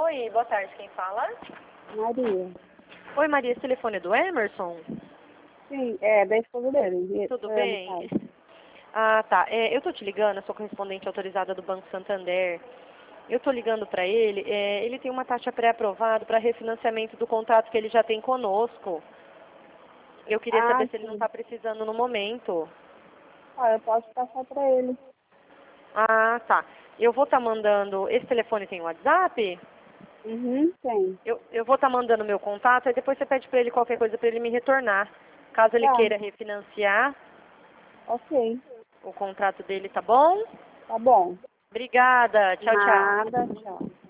Oi, boa tarde, quem fala? Maria. Oi, Maria, esse telefone é do Emerson? Sim, da esposa dele. Tudo bem? Ah, tá. Eu tô te ligando, eu sou correspondente autorizada do Banco Santander. Eu tô ligando para ele, ele tem uma taxa pré-aprovada para refinanciamento do contrato que ele já tem conosco. Eu queria saber se ele não Sim. está precisando no momento. Eu posso passar para ele. Ah, tá. Eu vou estar mandando... Esse telefone tem WhatsApp? Uhum, tem. Eu vou estar mandando meu contato, aí depois você pede para ele qualquer coisa para ele me retornar. Caso ele Tá, queira refinanciar ok. o contrato dele, tá bom? Tá bom. Obrigada. Tchau, tchau. Nada, tchau.